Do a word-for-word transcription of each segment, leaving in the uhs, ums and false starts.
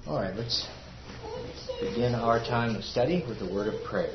All right, let's begin our time of study with the word of prayer.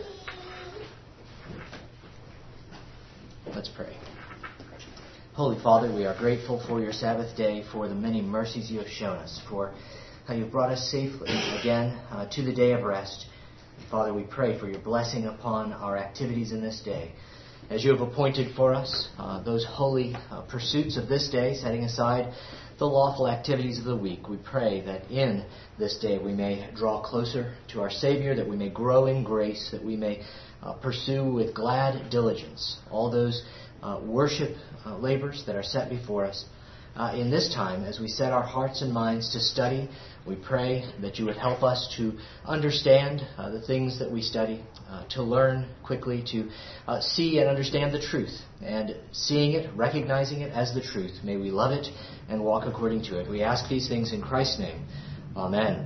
Let's pray. Holy Father, we are grateful for your Sabbath day, for the many mercies you have shown us, for how you've brought us safely again uh, to the day of rest. Father, we pray for your blessing upon our activities in this day. As you have appointed for us uh, those holy uh, pursuits of this day, setting aside the lawful activities of the week, we pray that in this day we may draw closer to our Savior, that we may grow in grace, that we may uh, pursue with glad diligence all those uh, worship uh, labors that are set before us. Uh, in this time, as we set our hearts and minds to study, we pray that you would help us to understand uh, the things that we study, uh, to learn quickly, to uh, see and understand the truth. And seeing it, recognizing it as the truth, may we love it and walk according to it. We ask these things in Christ's name. Amen.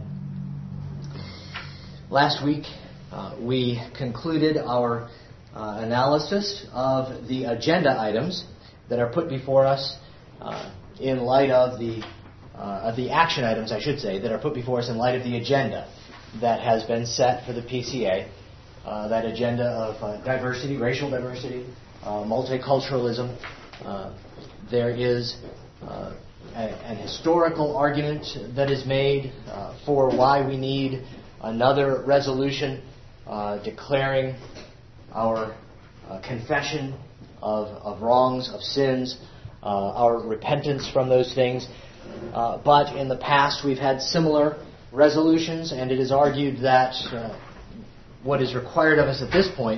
Last week, uh, we concluded our uh, analysis of the agenda items that are put before us uh, in light of the uh, of the action items, I should say, that are put before us in light of the agenda that has been set for the P C A. Uh, that agenda of uh, diversity, racial diversity, uh, multiculturalism. Uh, there is uh, a, an historical argument that is made uh, for why we need another resolution uh, declaring our uh, confession of, of wrongs, of sins, Uh, our repentance from those things. Uh, but in the past we've had similar resolutions, and it is argued that uh, what is required of us at this point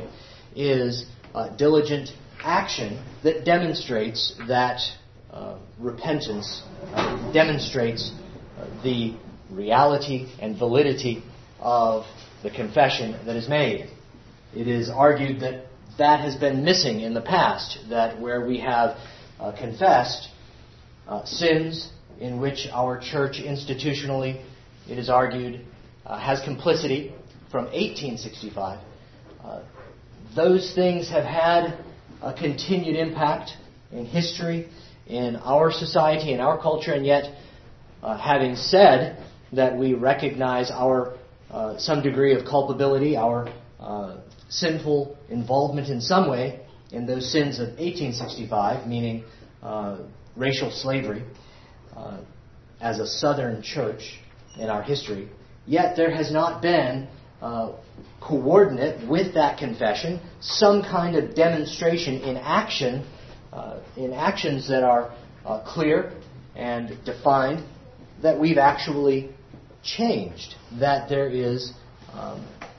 is uh, diligent action that demonstrates that uh, repentance, uh, demonstrates uh, the reality and validity of the confession that is made. It is argued that that has been missing in the past, that where we have Uh, confessed uh, sins in which our church institutionally, it is argued, uh, has complicity from eighteen sixty-five. Uh, those things have had a continued impact in history, in our society, in our culture, and yet, uh, having said that we recognize our uh, some degree of culpability, our uh, sinful involvement in some way in those sins of eighteen sixty-five, meaning uh, racial slavery, uh, as a Southern church in our history, yet there has not been uh, coordinate with that confession some kind of demonstration in action, uh, in actions that are uh, clear and defined, that we've actually changed, that there is um,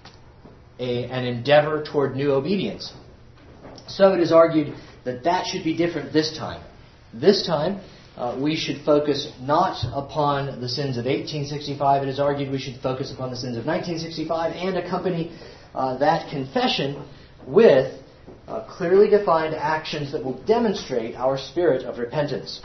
a, an endeavor toward new obedience. So it is argued that that should be different this time. This time, uh, we should focus not upon the sins of eighteen sixty-five. It is argued we should focus upon the sins of nineteen sixty-five and accompany uh, that confession with uh, clearly defined actions that will demonstrate our spirit of repentance.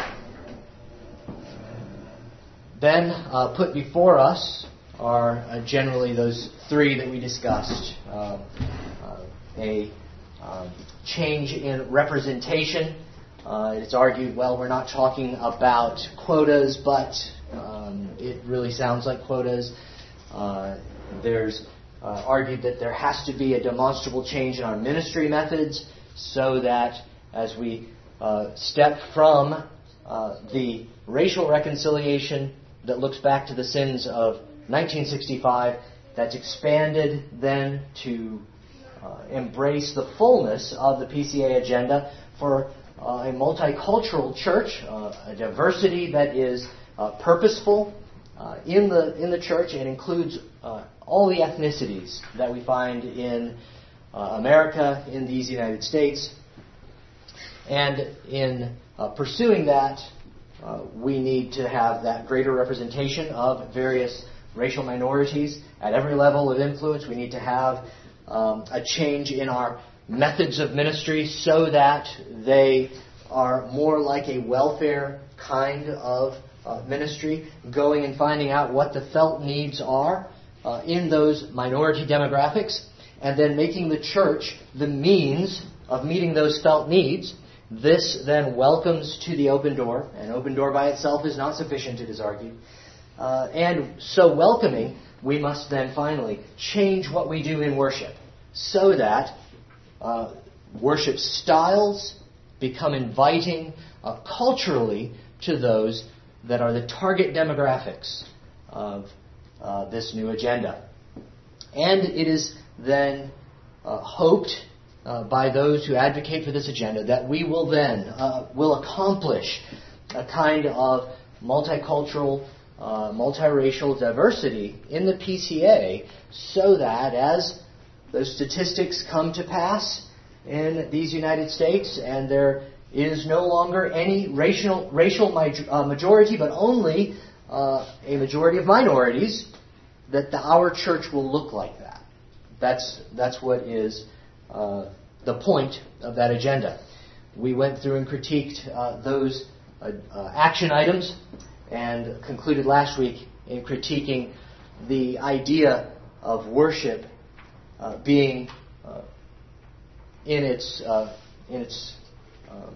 Then uh, put before us are uh, generally those three that we discussed. Uh, uh, a Um, change in representation. Uh, it's argued, well, we're not talking about quotas, but um, it really sounds like quotas. Uh, there's uh, argued that there has to be a demonstrable change in our ministry methods so that as we uh, step from uh, the racial reconciliation that looks back to the sins of nineteen sixty-five, that's expanded then to Uh, embrace the fullness of the P C A agenda for uh, a multicultural church, uh, a diversity that is uh, purposeful uh, in the in the church. It includes uh, all the ethnicities that we find in uh, America, in these United States, and in uh, pursuing that, uh, we need to have that greater representation of various racial minorities at every level of influence. We need to have Um, a change in our methods of ministry so that they are more like a welfare kind of uh, ministry, going and finding out what the felt needs are uh, in those minority demographics, and then making the church the means of meeting those felt needs. This then welcomes to the open door, and open door by itself is not sufficient, it is argued. uh, and so welcoming, we must then finally change what we do in worship so that uh, worship styles become inviting uh, culturally to those that are the target demographics of uh, this new agenda. And it is then uh, hoped uh, by those who advocate for this agenda that we will then uh, will accomplish a kind of multicultural, uh, multiracial diversity in the P C A, so that as those statistics come to pass in these United States and there is no longer any racial racial majority, but only uh, a majority of minorities, that the, our church will look like that. That's that's what is uh, the point of that agenda. We went through and critiqued uh, those uh, uh, action items and concluded last week in critiquing the idea of worship uh, being uh, in its uh, in its um,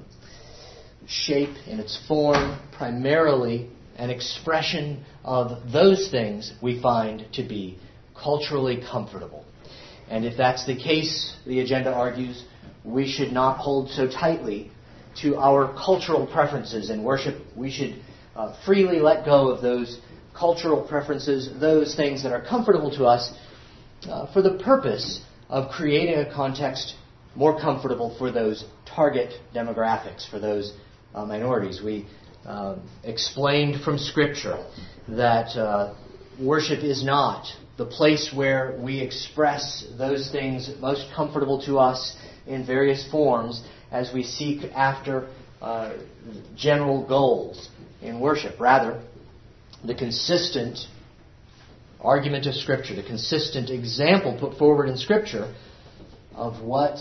shape, in its form, primarily an expression of those things we find to be culturally comfortable. And if that's the case, the agenda argues, we should not hold so tightly to our cultural preferences in worship. We should uh, freely let go of those cultural preferences, those things that are comfortable to us, uh, for the purpose of creating a context more comfortable for those target demographics, for those uh, minorities. We um, explained from Scripture that uh, worship is not the place where we express those things most comfortable to us in various forms as we seek after uh, general goals in worship. Rather, the consistent argument of Scripture, the consistent example put forward in Scripture of what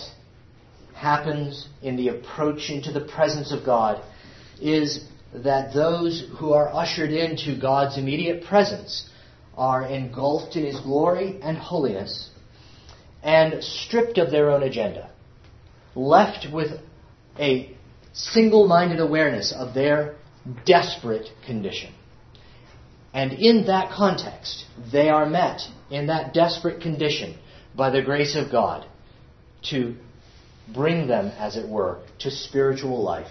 happens in the approach into the presence of God is that those who are ushered into God's immediate presence are engulfed in His glory and holiness and stripped of their own agenda, left with a single-minded awareness of their desperate condition. And in that context, they are met in that desperate condition by the grace of God to bring them, as it were, to spiritual life.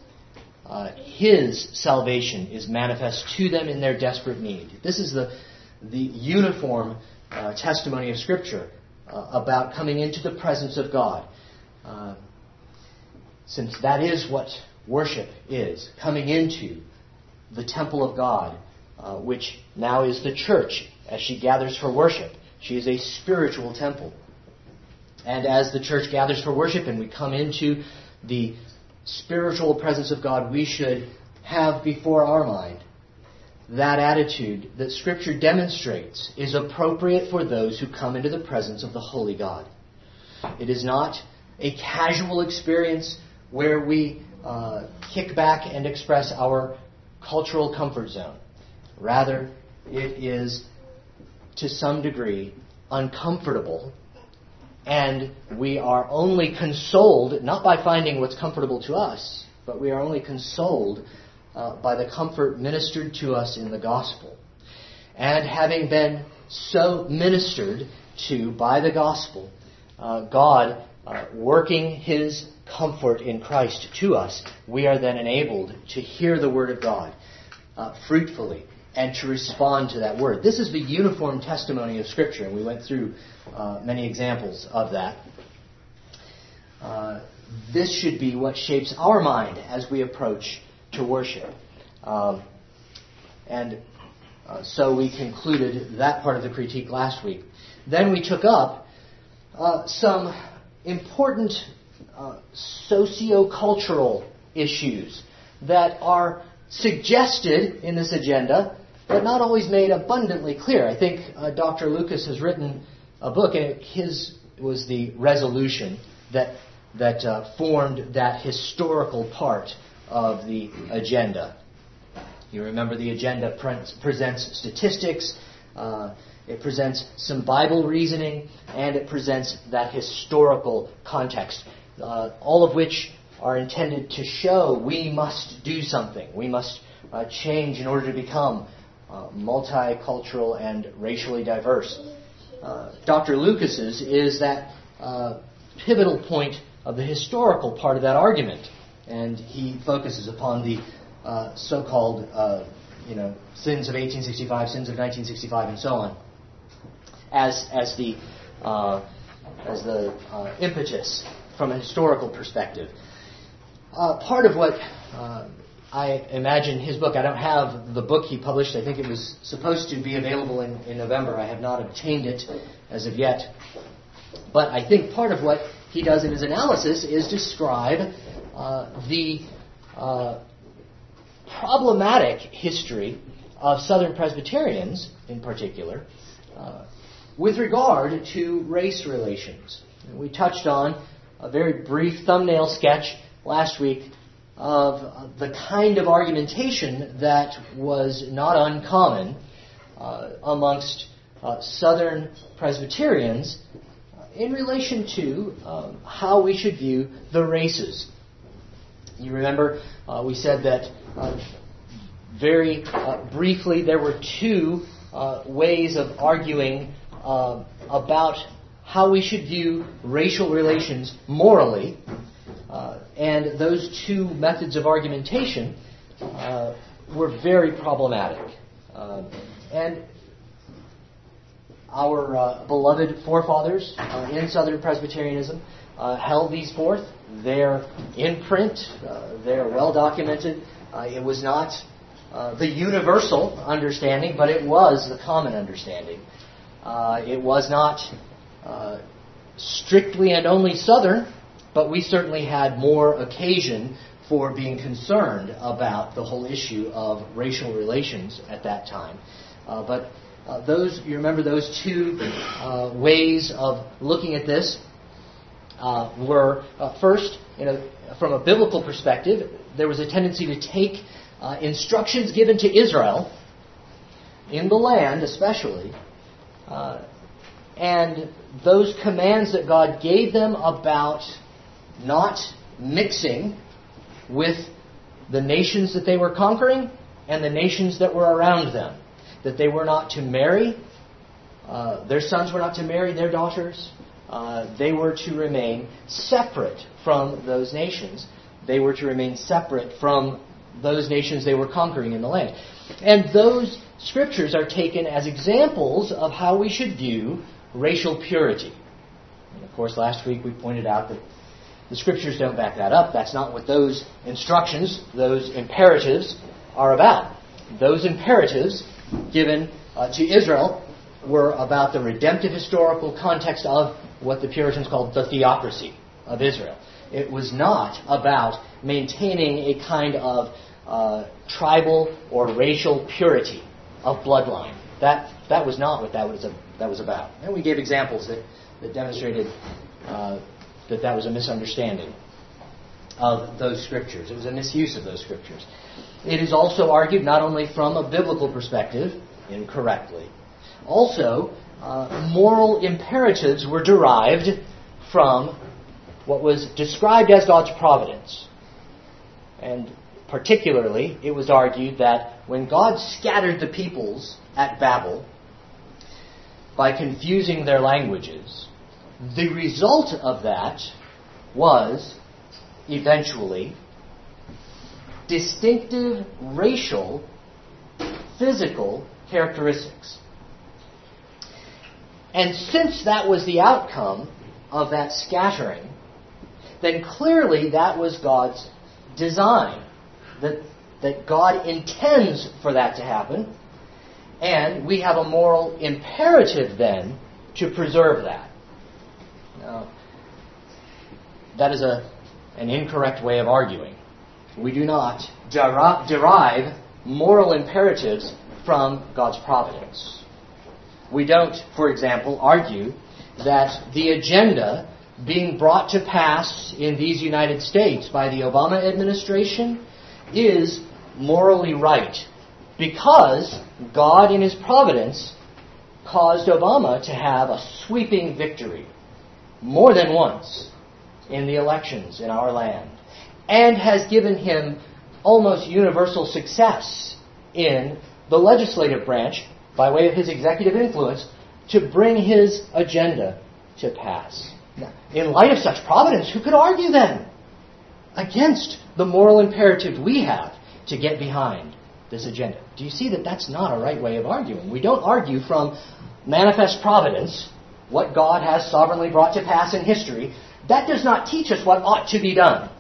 Uh, His salvation is manifest to them in their desperate need. This is the, the uniform uh, testimony of Scripture uh, about coming into the presence of God. Uh, since that is what worship is, coming into the temple of God, uh, which now is the church as she gathers for worship. She is a spiritual temple. And as the church gathers for worship and we come into the spiritual presence of God, we should have before our mind that attitude that Scripture demonstrates is appropriate for those who come into the presence of the Holy God. It is not a casual experience where we uh, kick back and express our cultural comfort zone. Rather, it is to some degree uncomfortable, and we are only consoled, not by finding what's comfortable to us, but we are only consoled uh, by the comfort ministered to us in the gospel. And having been so ministered to by the gospel, uh, God uh, working His comfort in Christ to us, we are then enabled to hear the Word of God uh, fruitfully and to respond to that Word. This is the uniform testimony of Scripture, and we went through uh, many examples of that. Uh, this should be what shapes our mind as we approach to worship. Um, and uh, so we concluded that part of the critique last week. Then we took up uh, some important uh, socio-cultural issues that are suggested in this agenda, but not always made abundantly clear. I think uh, Doctor Lucas has written a book, and his was the resolution that that uh, formed that historical part of the agenda. You remember the agenda pre- presents statistics, uh, it presents some Bible reasoning, and it presents that historical context, uh, all of which are intended to show we must do something. We must uh, change in order to become uh, multicultural and racially diverse. Uh, Doctor Lucas's is that uh, pivotal point of the historical part of that argument, and he focuses upon the uh, so-called, uh, you know, sins of eighteen sixty-five, sins of nineteen sixty-five, and so on, as as the uh, as the uh, impetus from a historical perspective. Uh, part of what uh, I imagine his book, I don't have the book he published. I think it was supposed to be available in, in November. I have not obtained it as of yet. But I think part of what he does in his analysis is describe uh, the uh, problematic history of Southern Presbyterians, in particular, uh, with regard to race relations. We touched on a very brief thumbnail sketch last week of the kind of argumentation that was not uncommon uh, amongst uh, Southern Presbyterians in relation to um, how we should view the races. You remember uh, we said that uh, very uh, briefly there were two uh, ways of arguing uh, about how we should view racial relations morally. Uh, and those two methods of argumentation uh, were very problematic. Uh, and our uh, beloved forefathers uh, in Southern Presbyterianism uh, held these forth. They're in print. Uh, they're well documented. Uh, it was not uh, the universal understanding, but it was the common understanding. Uh, it was not uh, strictly and only Southern, but we certainly had more occasion for being concerned about the whole issue of racial relations at that time. Uh, but uh, those, you remember those two uh, ways of looking at this uh, were, uh, first, you know, from a biblical perspective, there was a tendency to take uh, instructions given to Israel, in the land especially, uh, and those commands that God gave them about not mixing with the nations that they were conquering and the nations that were around them. That they were not to marry, uh, their sons were not to marry their daughters. Uh, they were to remain separate from those nations. They were to remain separate from those nations they were conquering in the land. And those scriptures are taken as examples of how we should view racial purity. And of course, last week we pointed out that the scriptures don't back that up. That's not what those instructions, those imperatives are about. Those imperatives given uh, to Israel were about the redemptive historical context of what the Puritans called the theocracy of Israel. It was not about maintaining a kind of uh, tribal or racial purity of bloodline. That that was not what that was that was about. And we gave examples that, that demonstrated uh, that that was a misunderstanding of those scriptures. It was a misuse of those scriptures. It is also argued not only from a biblical perspective, incorrectly, also uh, moral imperatives were derived from what was described as God's providence. And particularly, it was argued that when God scattered the peoples at Babel by confusing their languages, the result of that was eventually distinctive racial, physical characteristics. And since that was the outcome of that scattering, then clearly that was God's design. That, that God intends for that to happen. And we have a moral imperative then to preserve that. Now, that is a, an incorrect way of arguing. We do not deri- derive moral imperatives from God's providence. We don't, for example, argue that the agenda being brought to pass in these United States by the Obama administration is morally right because God in His providence caused Obama to have a sweeping victory more than once in the elections in our land and has given him almost universal success in the legislative branch, by way of his executive influence, to bring his agenda to pass. Now, in light of such providence, who could argue then against the moral imperative we have to get behind this agenda? Do you see that that's not a right way of arguing? We don't argue from manifest providence, what God has sovereignly brought to pass in history. That does not teach us what ought to be done.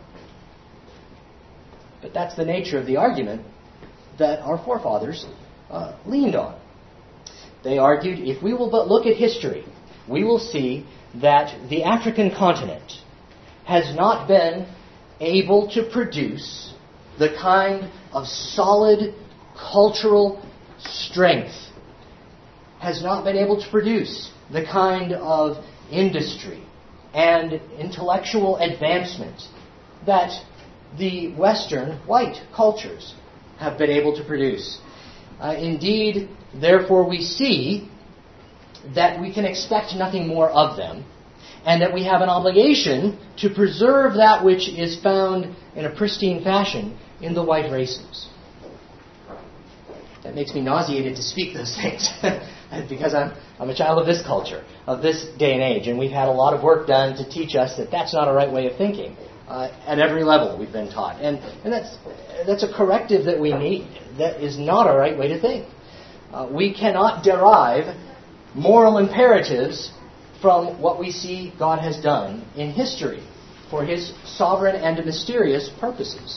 But that's the nature of the argument that our forefathers uh, leaned on. They argued, if we will but look at history, we will see that the African continent has not been able to produce the kind of solid cultural strength, has not been able to produce the kind of industry and intellectual advancement that the Western white cultures have been able to produce. Uh, indeed, therefore, we see that we can expect nothing more of them, and that we have an obligation to preserve that which is found in a pristine fashion in the white races. That makes me nauseated to speak those things, because I'm, I'm a child of this culture, of this day and age, and we've had a lot of work done to teach us that that's not a right way of thinking. Uh, at every level we've been taught. And, and that's, that's a corrective that we need. That is not a right way to think. Uh, we cannot derive moral imperatives from what we see God has done in history for His sovereign and mysterious purposes.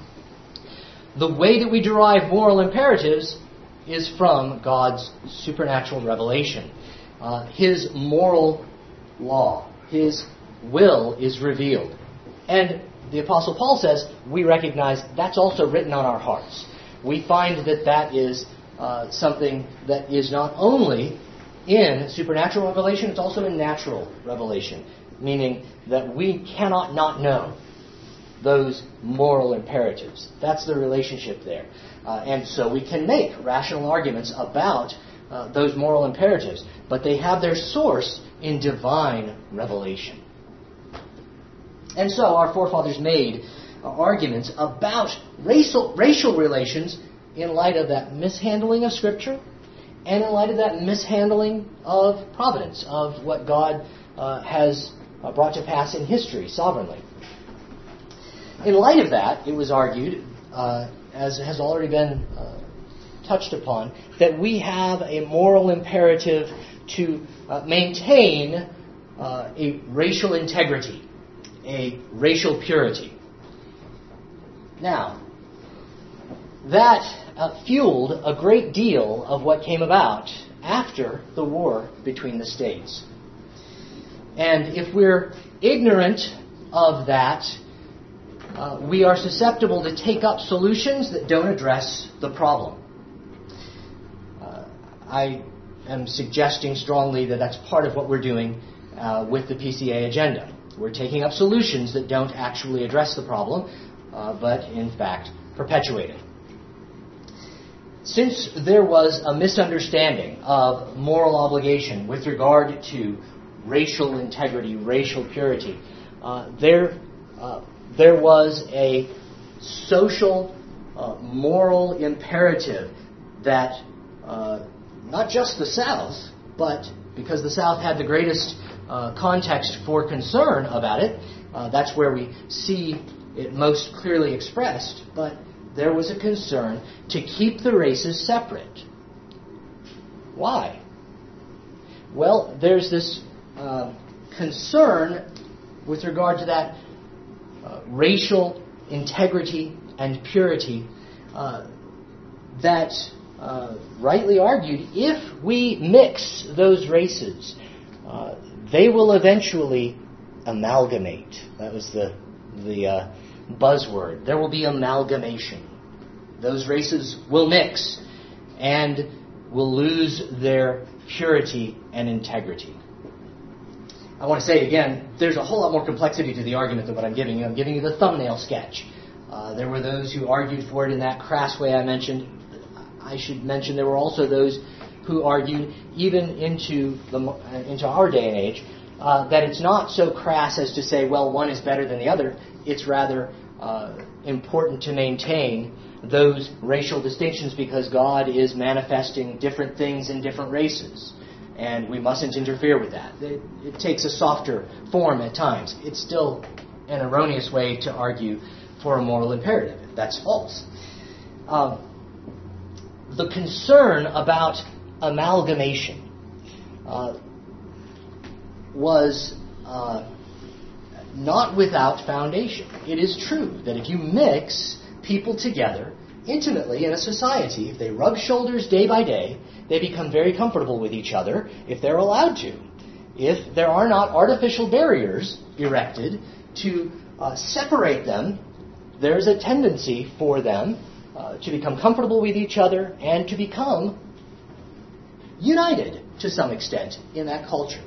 The way that we derive moral imperatives is from God's supernatural revelation. Uh, His moral law, His will is revealed. And the Apostle Paul says, we recognize that's also written on our hearts. We find that that is uh, something that is not only in supernatural revelation, it's also in natural revelation. Meaning that we cannot not know those moral imperatives. That's the relationship there. Uh, and so we can make rational arguments about uh, those moral imperatives, but they have their source in divine revelation. And so our forefathers made uh, arguments about racial, racial relations in light of that mishandling of Scripture and in light of that mishandling of providence, of what God uh, has uh, brought to pass in history sovereignly. In light of that, it was argued, uh, as has already been uh, touched upon, that we have a moral imperative to uh, maintain uh, a racial integrity, a racial purity. Now, that uh, fueled a great deal of what came about after the war between the states. And if we're ignorant of that, uh, we are susceptible to take up solutions that don't address the problem. Uh, I am suggesting strongly that that's part of what we're doing uh, with the P C A agenda. We're taking up solutions that don't actually address the problem, uh, but in fact perpetuate it. Since there was a misunderstanding of moral obligation with regard to racial integrity, racial purity, uh, there, uh, there was a social, uh, moral imperative that uh, not just the South, but because the South had the greatest Uh, context for concern about it. Uh, that's where we see it most clearly expressed. But there was a concern to keep the races separate. Why? Well, there's this uh, concern with regard to that uh, racial integrity and purity uh, that uh, rightly argued, if we mix those races, uh, they will eventually amalgamate. That was the the uh, buzzword. There will be amalgamation. Those races will mix and will lose their purity and integrity. I want to say again, there's a whole lot more complexity to the argument than what I'm giving you. I'm giving you the thumbnail sketch. Uh, there were those who argued for it in that crass way I mentioned. I should mention there were also those who argued, even into the into our day and age, uh, that it's not so crass as to say, well, one is better than the other. It's rather uh, important to maintain those racial distinctions because God is manifesting different things in different races. And we mustn't interfere with that. It, it takes a softer form at times. It's still an erroneous way to argue for a moral imperative. That's false. Uh, the concern about amalgamation uh, was uh, not without foundation. It is true that if you mix people together intimately in a society, if they rub shoulders day by day, they become very comfortable with each other if they're allowed to. If there are not artificial barriers erected to uh, separate them, there's a tendency for them uh, to become comfortable with each other and to become united to some extent in that culture.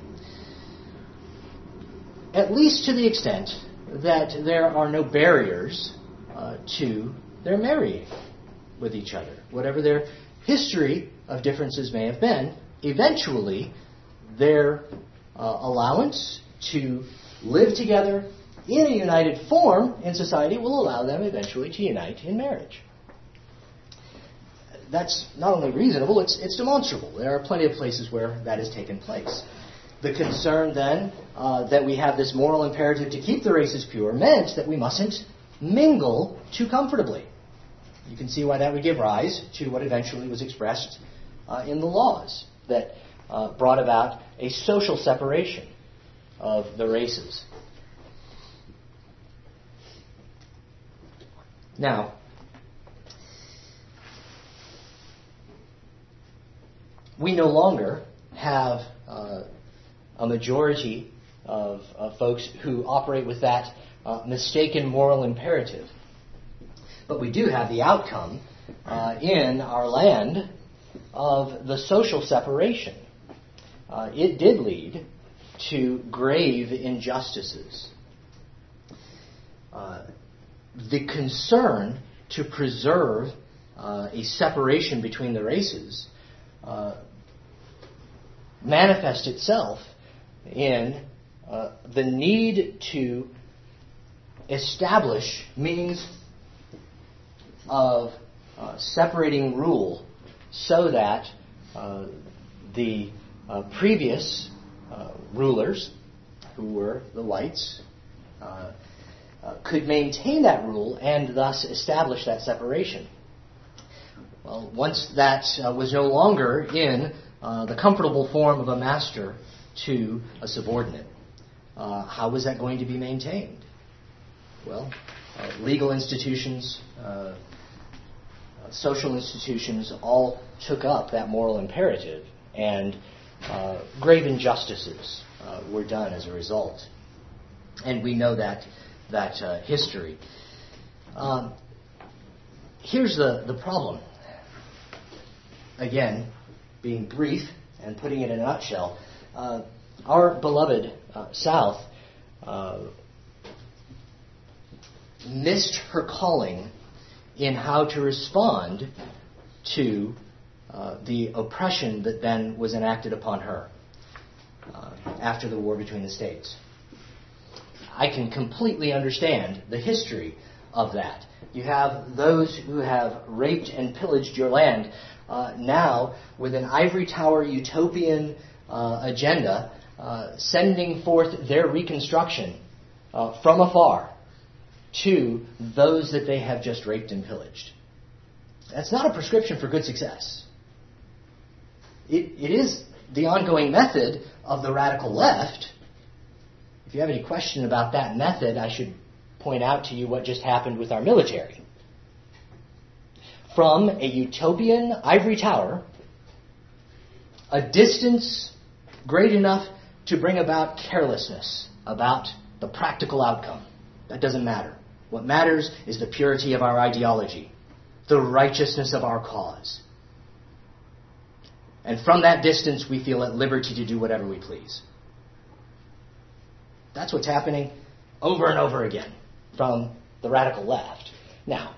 At least to the extent that there are no barriers uh, to their marrying with each other. Whatever their history of differences may have been, eventually their uh, allowance to live together in a united form in society will allow them eventually to unite in marriage. That's not only reasonable, it's, it's demonstrable. There are plenty of places where that has taken place. The concern then uh, that we have this moral imperative to keep the races pure meant that we mustn't mingle too comfortably. You can see why that would give rise to what eventually was expressed uh, in the laws that uh, brought about a social separation of the races. Now, we no longer have uh, a majority of, of folks who operate with that uh, mistaken moral imperative. But we do have the outcome uh, in our land of the social separation. Uh, it did lead to grave injustices. Uh, the concern to preserve uh, a separation between the races uh, manifests itself in uh, the need to establish means of uh, separating rule so that uh, the uh, previous uh, rulers, who were the whites, uh, uh, could maintain that rule and thus establish that separation. Well, once that uh, was no longer in uh, the comfortable form of a master to a subordinate, uh, how was that going to be maintained? Well, uh, legal institutions, uh, social institutions all took up that moral imperative, and uh, grave injustices uh, were done as a result. And we know that that uh, history. Um, here's the, the problem. Again, being brief and putting it in a nutshell, uh, our beloved uh, South uh, missed her calling in how to respond to uh, the oppression that then was enacted upon her uh, after the war between the states. I can completely understand the history of that. You have those who have raped and pillaged your land uh, now with an ivory tower utopian uh, agenda uh, sending forth their reconstruction uh, from afar to those that they have just raped and pillaged. That's not a prescription for good success. It, it is the ongoing method of the radical left. If you have any question about that method, I should point out to you what just happened with our military. From a utopian ivory tower, a distance great enough to bring about carelessness about the practical outcome. That doesn't matter. What matters is the purity of our ideology, the righteousness of our cause. And from that distance, we feel at liberty to do whatever we please. That's what's happening over and over again from the radical left. Now,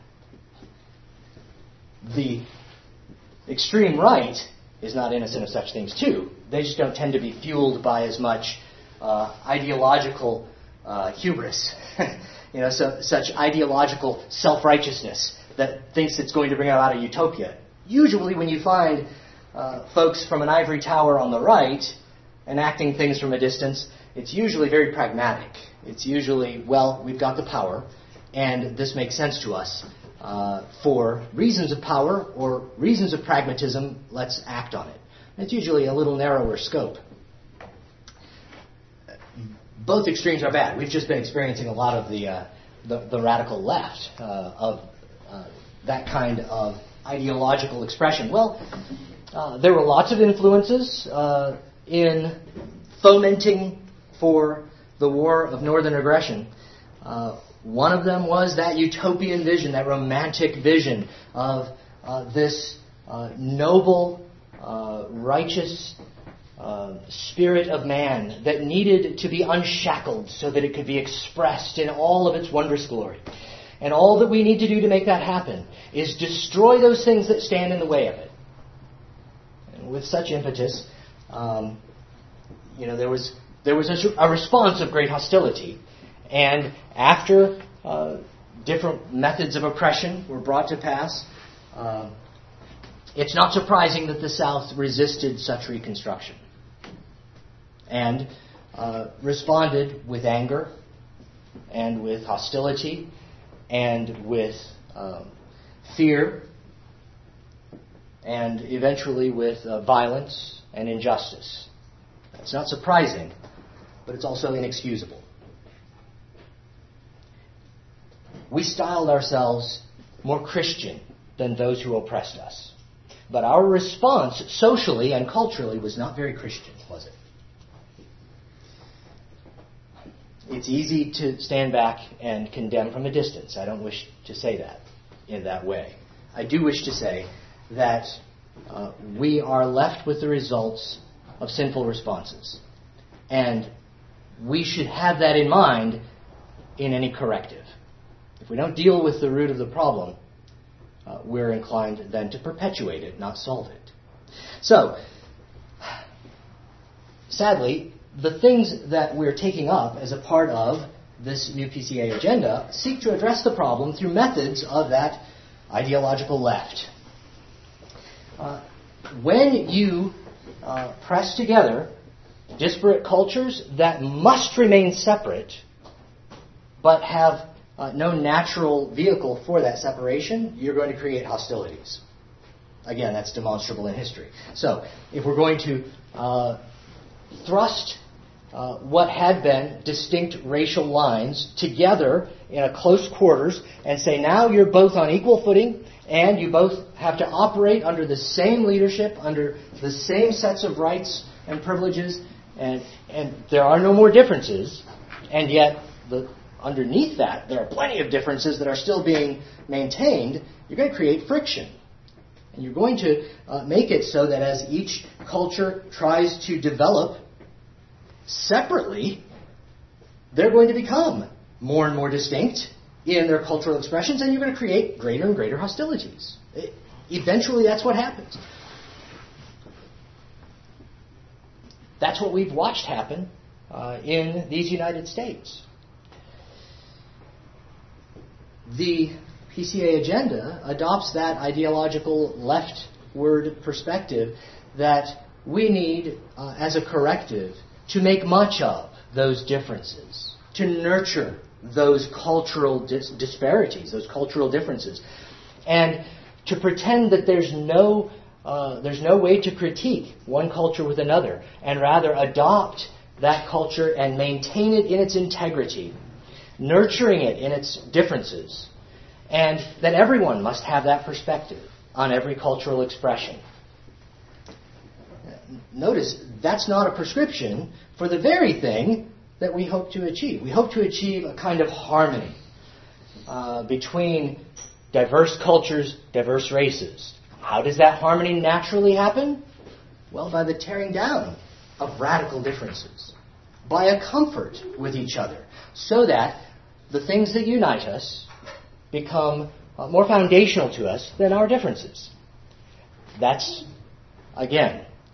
the extreme right is not innocent of such things too. They just don't tend to be fueled by as much uh, ideological uh, hubris, you know, so, such ideological self-righteousness that thinks it's going to bring about a utopia. Usually when you find uh, folks from an ivory tower on the right enacting things from a distance, it's usually very pragmatic. It's usually, well, we've got the power, and this makes sense to us. Uh, for reasons of power or reasons of pragmatism, let's act on it. It's usually a little narrower scope. Both extremes are bad. We've just been experiencing a lot of the uh, the, the radical left uh, of uh, that kind of ideological expression. Well, uh, there were lots of influences uh, in fomenting for the war of northern aggression. Uh, one of them was that utopian vision, that romantic vision of uh, this uh, noble, uh, righteous uh, spirit of man that needed to be unshackled so that it could be expressed in all of its wondrous glory. And all that we need to do to make that happen is destroy those things that stand in the way of it. And with such impetus, um, you know, there was there was a, a response of great hostility. And after uh, different methods of oppression were brought to pass, uh, it's not surprising that the South resisted such reconstruction and uh, responded with anger and with hostility and with um, fear and eventually with uh, violence and injustice. It's not surprising, but it's also inexcusable. We styled ourselves more Christian than those who oppressed us. But our response socially and culturally was not very Christian, was it? It's easy to stand back and condemn from a distance. I don't wish to say that in that way. I do wish to say that uh, we are left with the results of sinful responses. And we should have that in mind in any corrective. If we don't deal with the root of the problem, uh, we're inclined then to perpetuate it, not solve it. So, sadly, the things that we're taking up as a part of this new P C A agenda seek to address the problem through methods of that ideological left. Uh, when you uh, press together disparate cultures that must remain separate, but have uh, no natural vehicle for that separation, you're going to create hostilities. Again, that's demonstrable in history. So, if we're going to uh, thrust uh, what had been distinct racial lines together in a close quarters and say, now you're both on equal footing and you both have to operate under the same leadership, under the same sets of rights and privileges, and, and there are no more differences, and yet the underneath that, there are plenty of differences that are still being maintained, you're going to create friction. And you're going to uh, make it so that as each culture tries to develop separately, they're going to become more and more distinct in their cultural expressions, and you're going to create greater and greater hostilities. It, eventually, that's what happens. That's what we've watched happen uh, in these United States. The P C A agenda adopts that ideological leftward perspective that we need, uh, as a corrective, to make much of those differences, to nurture those cultural dis- disparities, those cultural differences, and to pretend that there's no uh, there's no way to critique one culture with another, and rather adopt that culture and maintain it in its integrity, nurturing it in its differences, and that everyone must have that perspective on every cultural expression. Notice, that's not a prescription for the very thing that we hope to achieve. We hope to achieve a kind of harmony uh, between diverse cultures, diverse races. How does that harmony naturally happen? Well, by the tearing down of radical differences, by a comfort with each other, so that the things that unite us become uh, more foundational to us than our differences. That's, again,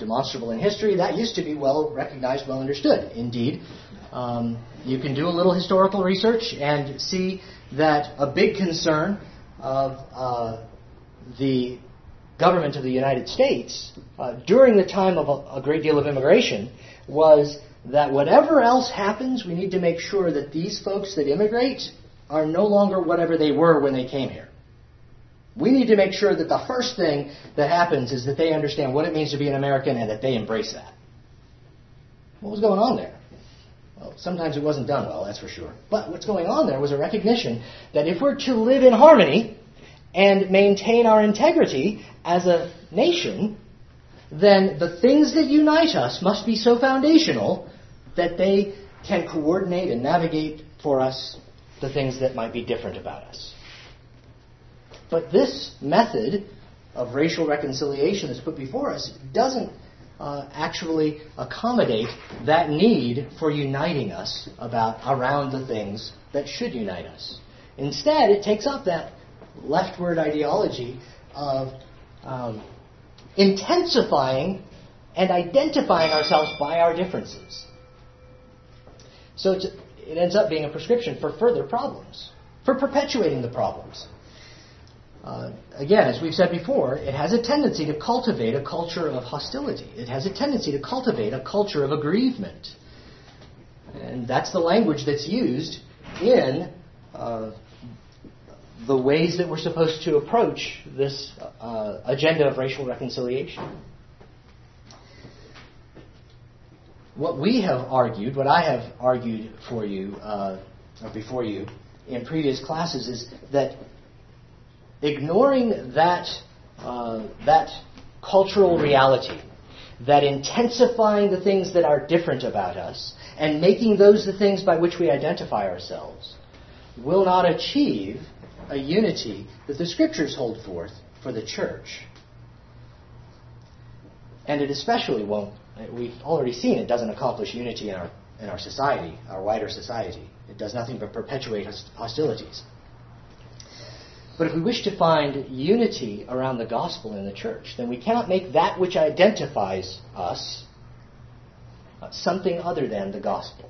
demonstrable in history. That used to be well recognized, well understood. Indeed, um, you can do a little historical research and see that a big concern of uh, the government of the United States uh, during the time of a, a great deal of immigration was that whatever else happens, we need to make sure that these folks that immigrate are no longer whatever they were when they came here. We need to make sure that the first thing that happens is that they understand what it means to be an American and that they embrace that. What was going on there? Well, sometimes it wasn't done well, that's for sure. But what's going on there was a recognition that if we're to live in harmony and maintain our integrity as a nation, then the things that unite us must be so foundational that they can coordinate and navigate for us the things that might be different about us. But this method of racial reconciliation that's put before us doesn't uh, actually accommodate that need for uniting us about around the things that should unite us. Instead, it takes up that leftward ideology of um, intensifying and identifying ourselves by our differences. So it's, it ends up being a prescription for further problems, for perpetuating the problems. Uh, again, as we've said before, it has a tendency to cultivate a culture of hostility. It has a tendency to cultivate a culture of aggrievement. And that's the language that's used in uh, the ways that we're supposed to approach this uh, agenda of racial reconciliation. What we have argued, what I have argued for you, uh, or before you, in previous classes is that ignoring that uh, that cultural reality, that intensifying the things that are different about us and making those the things by which we identify ourselves, will not achieve a unity that the Scriptures hold forth for the church. And it especially won't, we've already seen it doesn't accomplish unity in our, in our society, our wider society. It does nothing but perpetuate hostilities. But if we wish to find unity around the gospel in the church, then we cannot make that which identifies us something other than the gospel.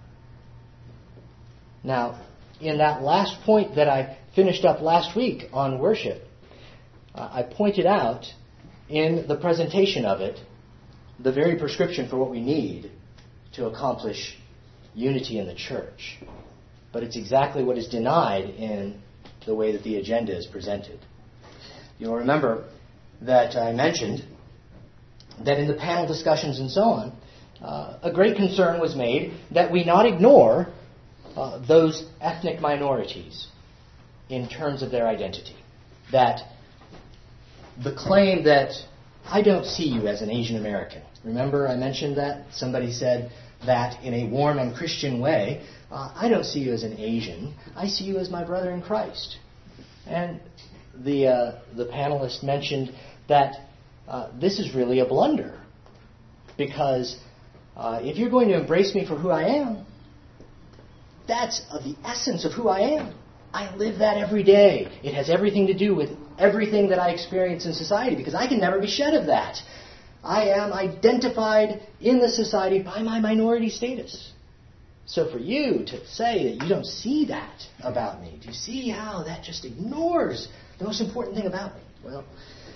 Now, in that last point that I finished up last week on worship, uh, I pointed out in the presentation of it the very prescription for what we need to accomplish unity in the church. But it's exactly what is denied in the way that the agenda is presented. You'll remember that I mentioned that in the panel discussions and so on, uh, a great concern was made that we not ignore uh, those ethnic minorities in terms of their identity. That the claim that I don't see you as an Asian American. Remember I mentioned that? Somebody said that in a warm and Christian way. Uh, I don't see you as an Asian. I see you as my brother in Christ. And the uh, the panelist mentioned that uh, this is really a blunder. Because uh, if you're going to embrace me for who I am, that's of the essence of who I am. I live that every day. It has everything to do with everything that I experience in society because I can never be shed of that. I am identified in the society by my minority status. So for you to say that you don't see that about me, do you see how that just ignores the most important thing about me? Well,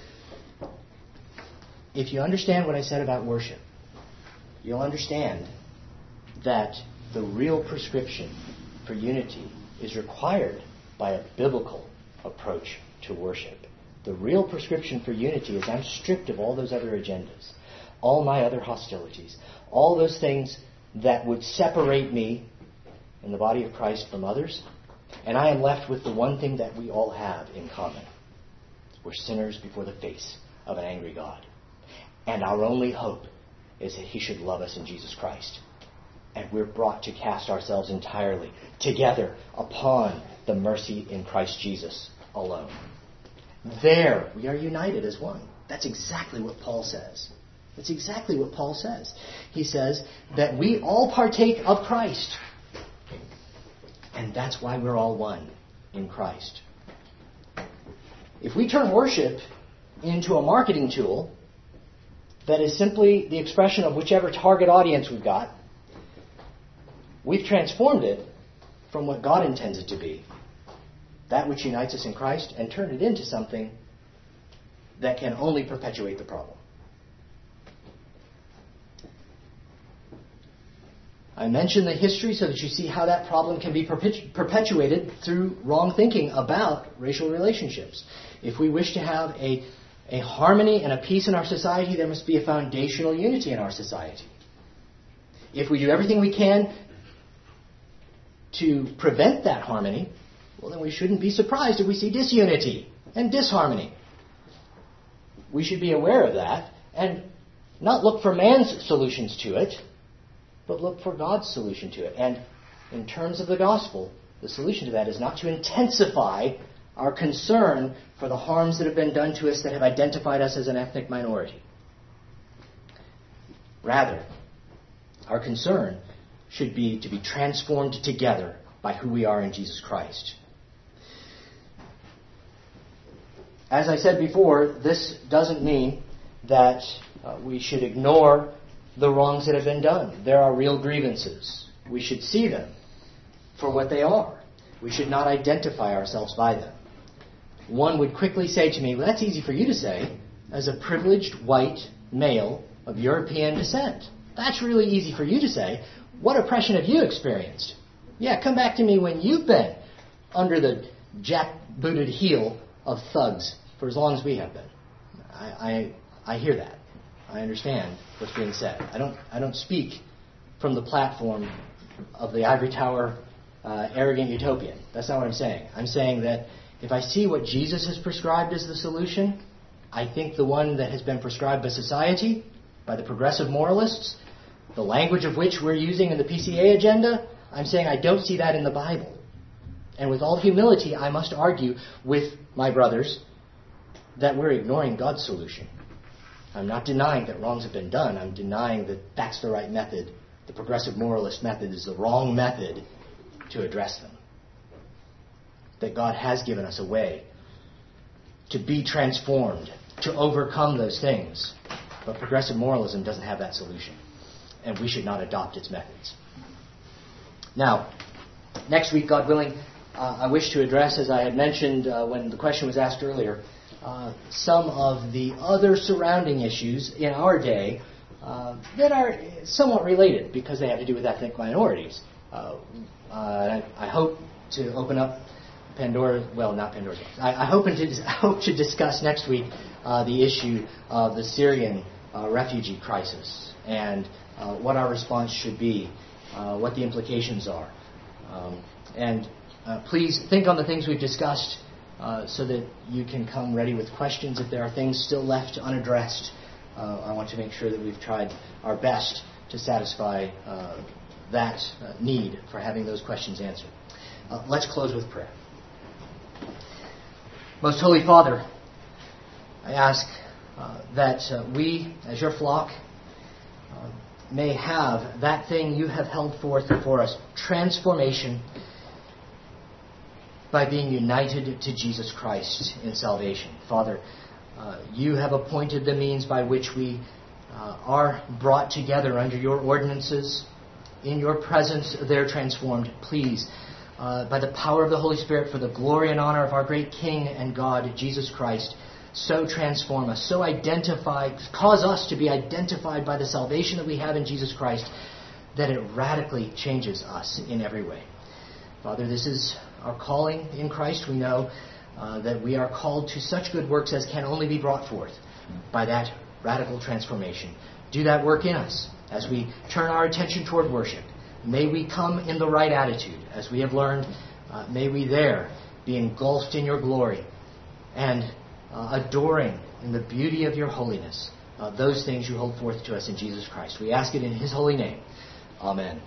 if you understand what I said about worship, you'll understand that the real prescription for unity is required by a biblical approach to worship. The real prescription for unity is I'm stripped of all those other agendas, all my other hostilities, all those things that would separate me in the body of Christ from others, and I am left with the one thing that we all have in common. We're sinners before the face of an angry God. And our only hope is that He should love us in Jesus Christ. And we're brought to cast ourselves entirely together upon the mercy in Christ Jesus alone. There, we are united as one. That's exactly what Paul says. That's exactly what Paul says. He says that we all partake of Christ. And that's why we're all one in Christ. If we turn worship into a marketing tool that is simply the expression of whichever target audience we've got, we've transformed it from what God intends it to be, that which unites us in Christ, and turned it into something that can only perpetuate the problem. I mention the history so that you see how that problem can be perpetu- perpetuated through wrong thinking about racial relationships. If we wish to have a, a harmony and a peace in our society, there must be a foundational unity in our society. If we do everything we can to prevent that harmony, well, then we shouldn't be surprised if we see disunity and disharmony. We should be aware of that and not look for man's solutions to it, but look for God's solution to it. And in terms of the gospel, the solution to that is not to intensify our concern for the harms that have been done to us that have identified us as an ethnic minority. Rather, our concern should be to be transformed together by who we are in Jesus Christ. As I said before, this doesn't mean that uh, we should ignore the wrongs that have been done. There are real grievances. We should see them for what they are. We should not identify ourselves by them. One would quickly say to me, well, that's easy for you to say, as a privileged white male of European descent. That's really easy for you to say. What oppression have you experienced? Yeah, come back to me when you've been under the jack-booted heel of thugs for as long as we have been. I, I, I hear that. I understand what's being said. I don't I don't speak from the platform of the ivory tower uh, arrogant utopian. That's not what I'm saying. I'm saying that if I see what Jesus has prescribed as the solution, I think the one that has been prescribed by society, by the progressive moralists, the language of which we're using in the P C A agenda, I'm saying I don't see that in the Bible. And with all humility, I must argue with my brothers that we're ignoring God's solution. I'm not denying that wrongs have been done. I'm denying that that's the right method. The progressive moralist method is the wrong method to address them. That God has given us a way to be transformed, to overcome those things. But progressive moralism doesn't have that solution. And we should not adopt its methods. Now, next week, God willing, uh, I wish to address, as I had mentioned uh, when the question was asked earlier, Uh, some of the other surrounding issues in our day uh, that are somewhat related because they have to do with ethnic minorities. Uh, uh, I hope to open up Pandora, well, not Pandora's box. I, I, hope to, I hope to discuss next week uh, the issue of the Syrian uh, refugee crisis and uh, what our response should be, uh, what the implications are. Um, and uh, please think on the things we've discussed Uh, so that you can come ready with questions if there are things still left unaddressed. Uh, I want to make sure that we've tried our best to satisfy uh, that uh, need for having those questions answered. Uh, let's close with prayer. Most Holy Father, I ask uh, that uh, we, as your flock, uh, may have that thing you have held forth for us, transformation, by being united to Jesus Christ in salvation. Father, uh, you have appointed the means by which we uh, are brought together under your ordinances. In your presence, they're transformed. Please, uh, by the power of the Holy Spirit, for the glory and honor of our great King and God, Jesus Christ, so transform us, so identify, cause us to be identified by the salvation that we have in Jesus Christ, that it radically changes us in every way. Father, this is our calling in Christ. We know uh, that we are called to such good works as can only be brought forth by that radical transformation. Do that work in us as we turn our attention toward worship. May we come in the right attitude. As we have learned, uh, may we there be engulfed in your glory and uh, adoring in the beauty of your holiness uh, those things you hold forth to us in Jesus Christ. We ask it in his holy name. Amen.